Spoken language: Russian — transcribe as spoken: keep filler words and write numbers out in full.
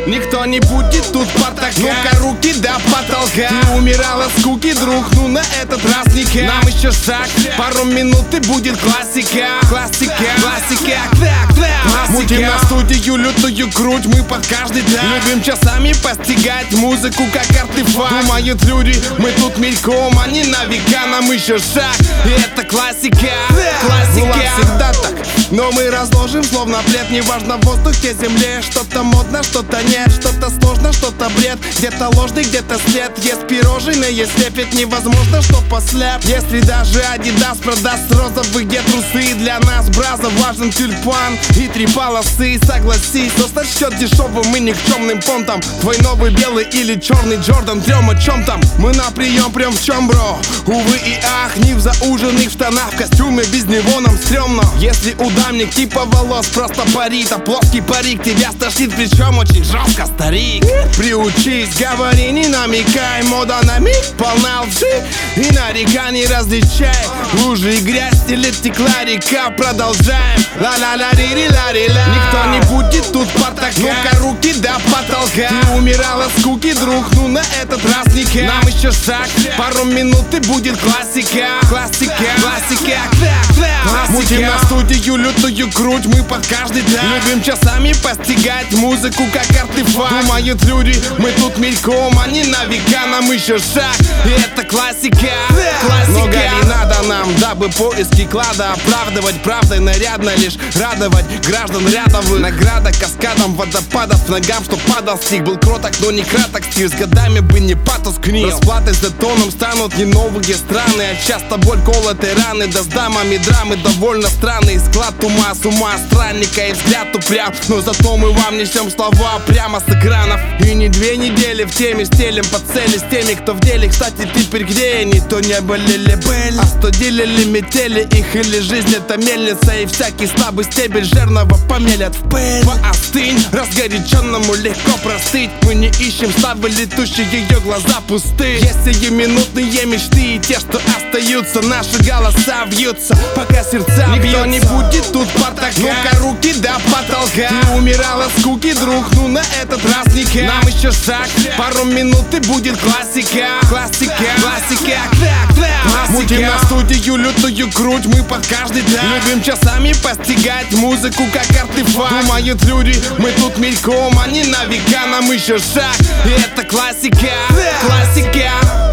Никто не будет тут потакать. Ну-ка, руки до потолка. Ты умирала с скуки, друг, ну на этот раз никак. Нам еще шаг, пару минут и будет классика. Классика, классика, так, так. Мутим на студию лютую круть, мы под каждый так. Любим часами постигать музыку как артефакт. Думают люди, мы тут мельком, а не на века. Нам еще шаг, и это классика. Классика. Была всегда так, но мы разложим словно плед. Неважно в воздухе, земле. Что-то модно, что-то нет. Что-то сложно, что-то бред. Где-то ложный, где-то след. Есть пирожные, есть лепет. Невозможно, что послеп. Если даже Адидас продаст розовые трусы, для нас, браза, важен тюльпан и три полосы. Согласись, кто сочтет дешевым и никчемным понтом? Твой новый белый или черный Джордан, трем о чем там? Мы на прием прям в чем, бро? Увы и ах, не в зауженных штанах, в костюме, без него нам стрёмно. Если удамник типа волос просто парит, а плоский парик тебя стошнит, причем очень жестко, старик. Приучись, говори, не намекай, мода на миг полна лжи, и на река не различай. Лужи и грязь, или текла река, продолжаем. Ла-ла-ла-ри-ри-ла-ри-ла. Никто не будет тут потакать. Ну-ка, руки до потолка. Ты умирала с скуки, друг, ну на этот раз никак. Нам еще шаг, пару минут и будет классика. Классика, классика, так, так. Мутим на студию лютую круть, мы под каждый так. Любим часами постигать музыку как артефакт. Думают люди, мы тут мельком, а не на века. Нам еще шаг, и это классика. Классика. Много не надо нам, дабы поиски клада оправдывать правдой нарядно, лишь радовать граждан рядовых. Награда каскадом водопадов ногам, что падал стих. Был кроток, но не краток стих, с годами бы не потускнил. Расплатой за тоном станут не новые страны, а часто боль колотой раны. Да с дамами драмы довольно странный склад ума, с ума странника и взгляд упрям. Но зато мы вам несем слова прямо с экранов. И не две недели в теме стелем по цели с теми, кто в деле. Кстати, теперь где они? То не болели были, а что делили, метели их, или жизнь это мельница, и всякий слабый стебель жирного помелят в пыль. Поостынь, разгоряченному легко простыть. Мы не ищем славы летущие, ее глаза пусты. Есть сиюминутные мечты, и те, что остаются. Наши голоса вьются, пока сердца бьются. Никто не будет тут потакать. Ну-ка, руки до потолка. Ты умирала с скуки, друг, ну на этот раз никак. Нам еще шаг, пару минут и будет классика. Классика, классика, так, так. Мутим на студию лютую круть, мы под каждый так. Любим часами постигать музыку как артефакт. Думают люди, мы тут мельком, а не на века. Нам еще шаг, и это классика. Классика.